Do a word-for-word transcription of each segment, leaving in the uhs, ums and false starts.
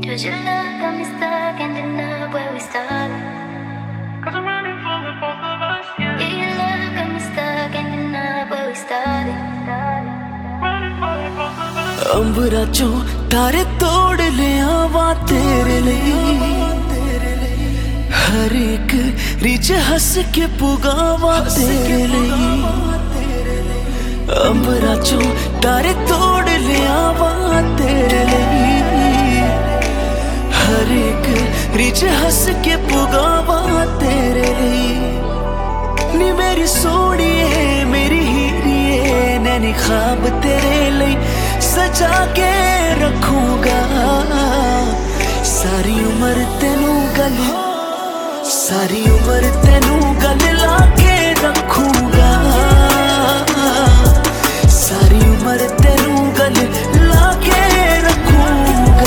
Does your love got me stuck ending up where we started? Cause I'm running for the both of us, yeah. Yeah, your love got me stuck ending up where we started. Running for the both of us. अंबरा चो तारे तोड़ ले आवा तेरे लिए, हर एक rich हंस के पुगावा तेरे लिए। अंबरा चो तारे तोड़ ले आवा तेरे लिए, हर एक रिच हंस के पुगावा तेरे लिए। नी मेरी सोनिए मेरी हीरिए, नैनी ख्वाब तेरे लिए सजा के रखूंगा। सारी उम्र तेनू गल, सारी उम्र तेनू गल लाके रखूंगा। सारी उम्र तेनू गल लाके रखूंगा।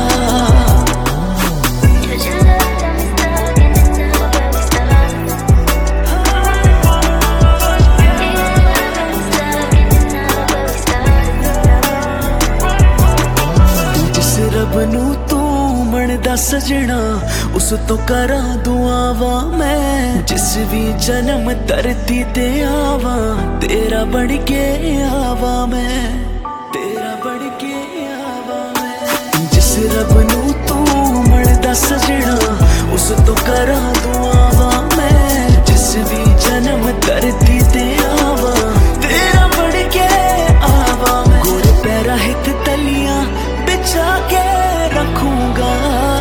जिस रब नू तू मनदा सजना, उस तो करा दुआवा मैं। जिस भी जन्म धरती ते आवा, तेरा बन के आवा मैं, तेरा बन के आवा मैं। जिस रब नू तू मनदा सजना, उस तो करा दुआवा मैं। जिस भी जन्म धरती ते आवा, तेरा बन के आवा मैं। गोरे पैरा हित तलियां बिछा के रखूंगा।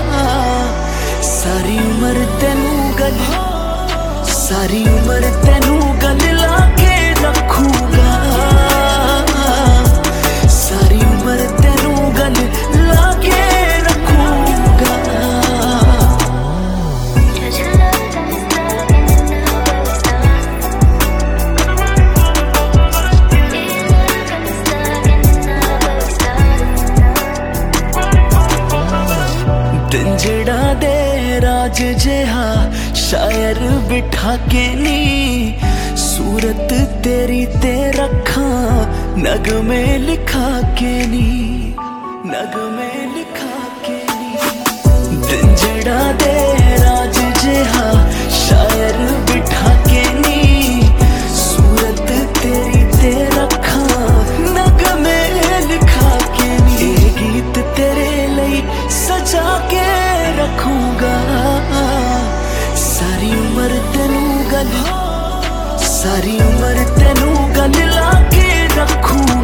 सारी उम्र तेनू गल, सारी उम्र तेनू गल लाके रखूंगा। सारी उम्र तेनू गल लाके रखूंगा। Does your love got me stuck ending up where we started? Yeah, your love got me stuck ending up where we started. दिन जड़ा दे राज जेहा शायर बिठा के नी, सूरत तेरी ते रखा नगमे लिखा के नी, नगमे लिखा के नी। दिन जड़ा दे राज जेहा शायर बिठा के नी, सूरत तेरी ते रखा नगमे लिखा के नी। ये गीत तेरे लिए सजा के रखूंगा। सारी उम्र तेनू गल, सारी उम्र तेनू गल लाके रखूंगा।